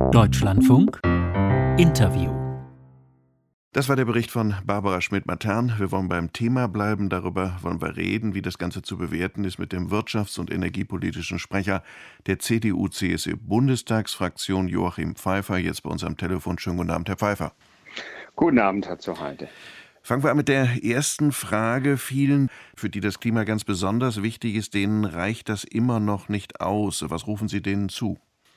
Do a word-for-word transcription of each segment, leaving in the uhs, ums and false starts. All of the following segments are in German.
Deutschlandfunk Interview. Das war der Bericht von Barbara Schmidt-Mattern. Wir wollen beim Thema bleiben, darüber wollen wir reden, wie das Ganze zu bewerten ist mit dem wirtschafts- und energiepolitischen Sprecher der C D U-C S U-Bundestagsfraktion, Joachim Pfeiffer, jetzt bei uns am Telefon. Schönen guten Abend, Herr Pfeiffer. Guten Abend, Herr Zuchheide. Fangen wir an mit der ersten Frage. Vielen, für die das Klima ganz besonders wichtig ist, denen reicht das immer noch nicht aus. Was rufen Sie denen zu?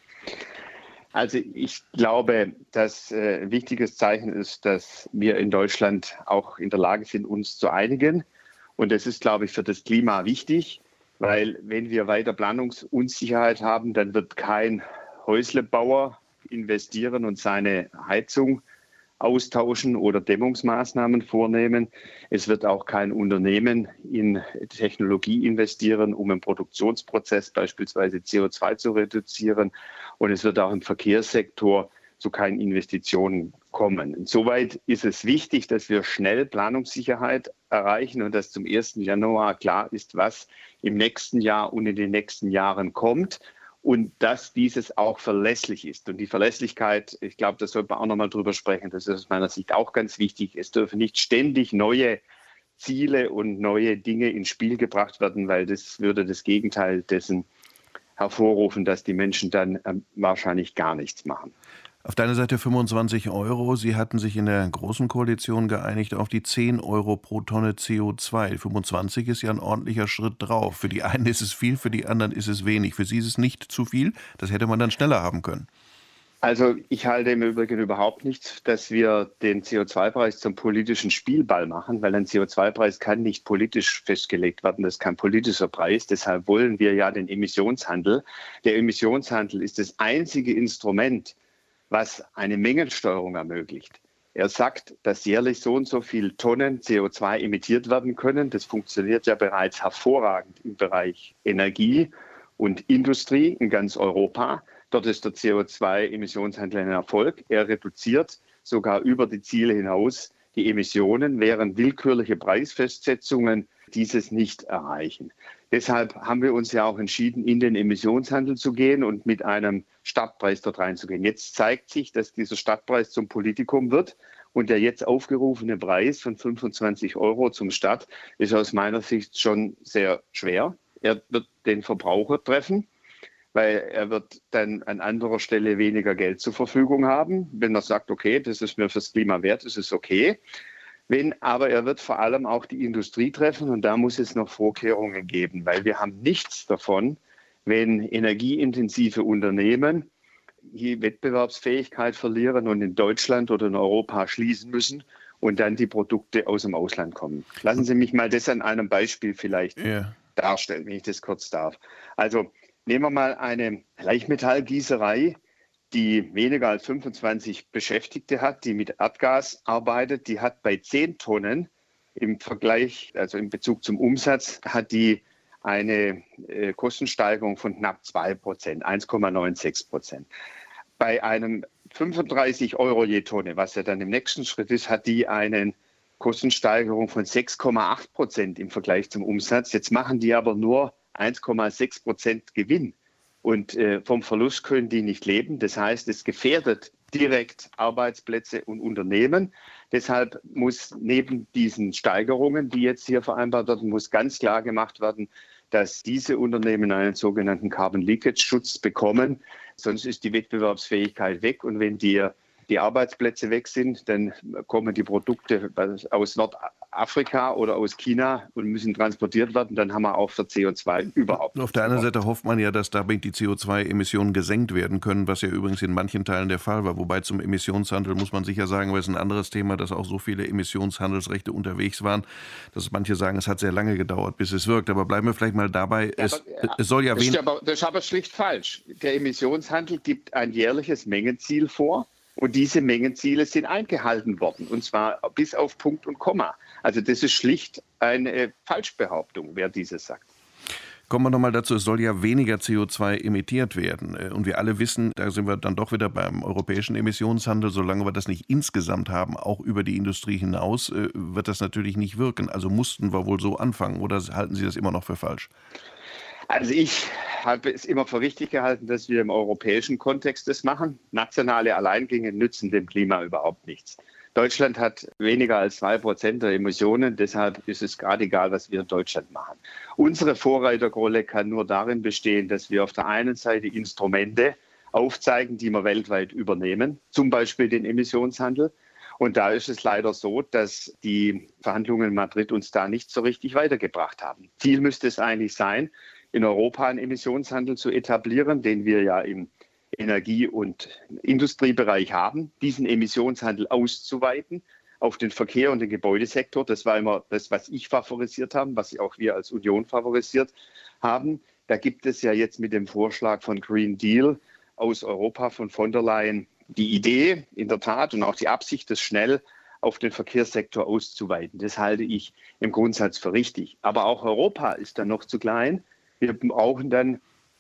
Also ich glaube, dass äh, ein wichtiges Zeichen ist, dass wir in Deutschland auch in der Lage sind, uns zu einigen. Und das ist, glaube ich, für das Klima wichtig, weil wenn wir weiter Planungsunsicherheit haben, dann wird kein Häuslebauer investieren und seine Heizung austauschen oder Dämmungsmaßnahmen vornehmen. Es wird auch kein Unternehmen in Technologie investieren, um im Produktionsprozess beispielsweise C O zwei zu reduzieren. Und es wird auch im Verkehrssektor zu keinen Investitionen kommen. Insoweit ist es wichtig, dass wir schnell Planungssicherheit erreichen und dass zum ersten Januar klar ist, was im nächsten Jahr und in den nächsten Jahren kommt. Und dass dieses auch verlässlich ist. Und die Verlässlichkeit, ich glaube, da sollte man auch nochmal drüber sprechen, das ist aus meiner Sicht auch ganz wichtig. Es dürfen nicht ständig neue Ziele und neue Dinge ins Spiel gebracht werden, weil das würde das Gegenteil dessen hervorrufen, dass die Menschen dann äh, wahrscheinlich gar nichts machen. Auf deiner Seite fünfundzwanzig Euro. Sie hatten sich in der Großen Koalition geeinigt auf die zehn Euro pro Tonne C O zwei. fünfundzwanzig ist ja ein ordentlicher Schritt drauf. Für die einen ist es viel, für die anderen ist es wenig. Für Sie ist es nicht zu viel. Das hätte man dann schneller haben können. Also ich halte im Übrigen überhaupt nicht, dass wir den C O zwei Preis zum politischen Spielball machen, weil ein C O zwei Preis kann nicht politisch festgelegt werden. Das ist kein politischer Preis. Deshalb wollen wir ja den Emissionshandel. Der Emissionshandel ist das einzige Instrument, was eine Mengensteuerung ermöglicht. Er sagt, dass jährlich so und so viele Tonnen C O zwei emittiert werden können. Das funktioniert ja bereits hervorragend im Bereich Energie und Industrie in ganz Europa. Dort ist der C O zwei Emissionshandel ein Erfolg. Er reduziert sogar über die Ziele hinaus die Emissionen, während willkürliche Preisfestsetzungen dieses nicht erreichen. Deshalb haben wir uns ja auch entschieden, in den Emissionshandel zu gehen und mit einem Startpreis dort reinzugehen. Jetzt zeigt sich, dass dieser Startpreis zum Politikum wird und der jetzt aufgerufene Preis von fünfundzwanzig Euro zum Start ist aus meiner Sicht schon sehr schwer. Er wird den Verbraucher treffen, weil er wird dann an anderer Stelle weniger Geld zur Verfügung haben. Wenn er sagt, okay, das ist mir fürs Klima wert, das ist okay. Wenn, aber er wird vor allem auch die Industrie treffen und da muss es noch Vorkehrungen geben, weil wir haben nichts davon, wenn energieintensive Unternehmen die Wettbewerbsfähigkeit verlieren und in Deutschland oder in Europa schließen müssen und dann die Produkte aus dem Ausland kommen. Lassen Sie mich mal das an einem Beispiel vielleicht yeah. darstellen, wenn ich das kurz darf. Also nehmen wir mal eine Leichtmetallgießerei, die weniger als fünfundzwanzig Beschäftigte hat, die mit Erdgas arbeitet. Die hat bei zehn Tonnen im Vergleich, also in Bezug zum Umsatz, hat die eine äh, Kostensteigerung von knapp zwei Prozent, eins Komma sechsundneunzig Prozent. Bei einem fünfunddreißig Euro je Tonne, was ja dann im nächsten Schritt ist, hat die eine Kostensteigerung von sechs Komma acht Prozent im Vergleich zum Umsatz. Jetzt machen die aber nur eins Komma sechs Prozent Gewinn. Und äh, vom Verlust können die nicht leben. Das heißt, es gefährdet direkt Arbeitsplätze und Unternehmen. Deshalb muss neben diesen Steigerungen, die jetzt hier vereinbart werden, muss ganz klar gemacht werden, dass diese Unternehmen einen sogenannten Carbon Leakage Schutz bekommen. Sonst ist die Wettbewerbsfähigkeit weg. Und wenn die, die Arbeitsplätze weg sind, dann kommen die Produkte aus Nordafrika oder aus China und müssen transportiert werden. Dann haben wir auch für C O zwei überhaupt nichts. Auf der anderen Seite hofft man ja, dass damit die C O zwei Emissionen gesenkt werden können, was ja übrigens in manchen Teilen der Fall war. Wobei zum Emissionshandel muss man sicher sagen, weil es ein anderes Thema, dass auch so viele Emissionshandelsrechte unterwegs waren, dass manche sagen, es hat sehr lange gedauert, bis es wirkt. Aber bleiben wir vielleicht mal dabei, ja, es, aber, es soll ja... Das ist aber, das ist aber schlicht falsch. Der Emissionshandel gibt ein jährliches Mengenziel vor. Und diese Mengenziele sind eingehalten worden, und zwar bis auf Punkt und Komma. Also das ist schlicht eine Falschbehauptung, wer dieses sagt. Kommen wir nochmal dazu, es soll ja weniger C O zwei emittiert werden. Und wir alle wissen, da sind wir dann doch wieder beim europäischen Emissionshandel, solange wir das nicht insgesamt haben, auch über die Industrie hinaus, wird das natürlich nicht wirken. Also mussten wir wohl so anfangen, oder halten Sie das immer noch für falsch? Also ich habe es immer für richtig gehalten, dass wir im europäischen Kontext das machen. Nationale Alleingänge nützen dem Klima überhaupt nichts. Deutschland hat weniger als zwei Prozent der Emissionen, deshalb ist es gerade egal, was wir in Deutschland machen. Unsere Vorreiterrolle kann nur darin bestehen, dass wir auf der einen Seite Instrumente aufzeigen, die wir weltweit übernehmen, zum Beispiel den Emissionshandel. Und da ist es leider so, dass die Verhandlungen in Madrid uns da nicht so richtig weitergebracht haben. Ziel müsste es eigentlich sein, in Europa einen Emissionshandel zu etablieren, den wir ja im Energie- und Industriebereich haben, diesen Emissionshandel auszuweiten auf den Verkehr und den Gebäudesektor. Das war immer das, was ich favorisiert habe, was auch wir als Union favorisiert haben. Da gibt es ja jetzt mit dem Vorschlag von Green Deal aus Europa von von der Leyen die Idee, in der Tat, und auch die Absicht, das schnell auf den Verkehrssektor auszuweiten. Das halte ich im Grundsatz für richtig. Aber auch Europa ist dann noch zu klein. Wir brauchen dann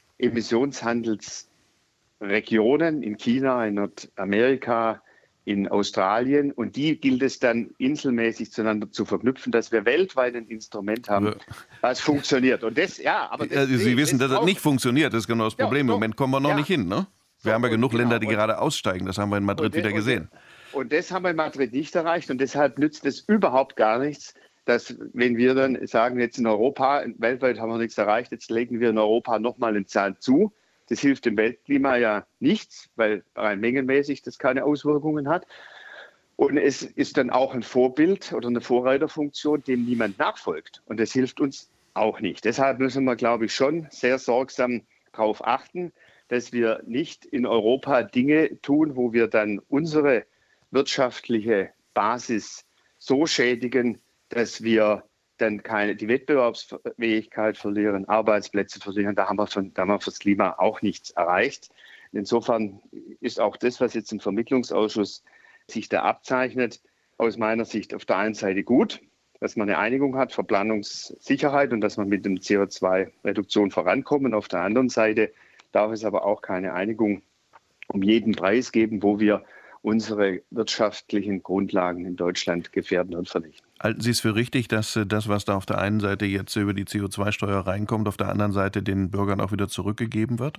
Emissionshandelsregionen in China, in Nordamerika, in Australien. Und die gilt es dann inselmäßig zueinander zu verknüpfen, dass wir weltweit ein Instrument haben, ja, was funktioniert. Und das, ja, aber das, Sie nee, wissen, das dass es nicht funktioniert. Das ist genau das Problem. Ja, Im Moment kommen wir noch ja. nicht hin, ne? Wir so, haben ja genug und, Länder, die genau. gerade aussteigen. Das haben wir in Madrid und, wieder gesehen. Und, und das haben wir in Madrid nicht erreicht. Und deshalb nützt es überhaupt gar nichts, dass, wenn wir dann sagen, jetzt in Europa, weltweit haben wir nichts erreicht, jetzt legen wir in Europa nochmal einen Zahn zu. Das hilft dem Weltklima ja nichts, weil rein mengenmäßig das keine Auswirkungen hat. Und es ist dann auch ein Vorbild oder eine Vorreiterfunktion, dem niemand nachfolgt. Und das hilft uns auch nicht. Deshalb müssen wir, glaube ich, schon sehr sorgsam darauf achten, dass wir nicht in Europa Dinge tun, wo wir dann unsere wirtschaftliche Basis so schädigen, dass wir dann keine, die Wettbewerbsfähigkeit verlieren, Arbeitsplätze verlieren. Da haben wir von, da haben wir fürs Klima auch nichts erreicht. Insofern ist auch das, was jetzt im Vermittlungsausschuss sich da abzeichnet, aus meiner Sicht auf der einen Seite gut, dass man eine Einigung hat für Planungssicherheit und dass man mit dem C O zwei Reduktion vorankommt. Auf der anderen Seite darf es aber auch keine Einigung um jeden Preis geben, wo wir unsere wirtschaftlichen Grundlagen in Deutschland gefährden und vernichten. Halten Sie es für richtig, dass das, was da auf der einen Seite jetzt über die C O zwei Steuer reinkommt, auf der anderen Seite den Bürgern auch wieder zurückgegeben wird?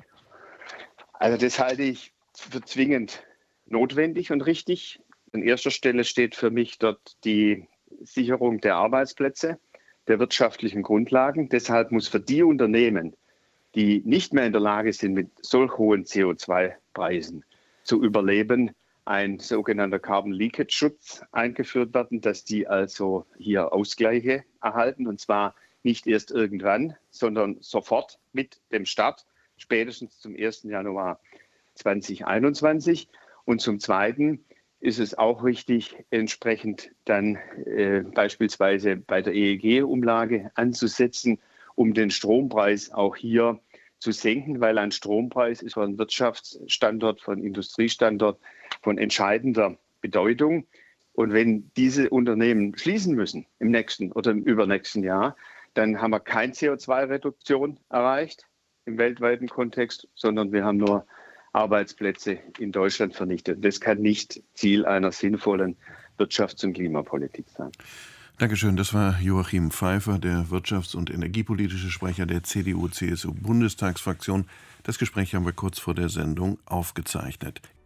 Also das halte ich für zwingend notwendig und richtig. An erster Stelle steht für mich dort die Sicherung der Arbeitsplätze, der wirtschaftlichen Grundlagen. Deshalb muss für die Unternehmen, die nicht mehr in der Lage sind, mit solch hohen C O zwei Preisen zu überleben, ein sogenannter Carbon Leakage Schutz eingeführt werden, dass die also hier Ausgleiche erhalten, und zwar nicht erst irgendwann, sondern sofort mit dem Start, spätestens zum ersten Januar zweitausendeinundzwanzig. Und zum Zweiten ist es auch wichtig, entsprechend dann äh, beispielsweise bei der E E G-Umlage anzusetzen, um den Strompreis auch hier zu senken, weil ein Strompreis ist für einen Wirtschaftsstandort, für einen Industriestandort von entscheidender Bedeutung. Und wenn diese Unternehmen schließen müssen im nächsten oder im übernächsten Jahr, dann haben wir keine C O zwei Reduktion erreicht im weltweiten Kontext, sondern wir haben nur Arbeitsplätze in Deutschland vernichtet. Das kann nicht Ziel einer sinnvollen Wirtschafts- und Klimapolitik sein. Dankeschön. Das war Joachim Pfeiffer, der wirtschafts- und energiepolitische Sprecher der C D U C S U-Bundestagsfraktion. Das Gespräch haben wir kurz vor der Sendung aufgezeichnet.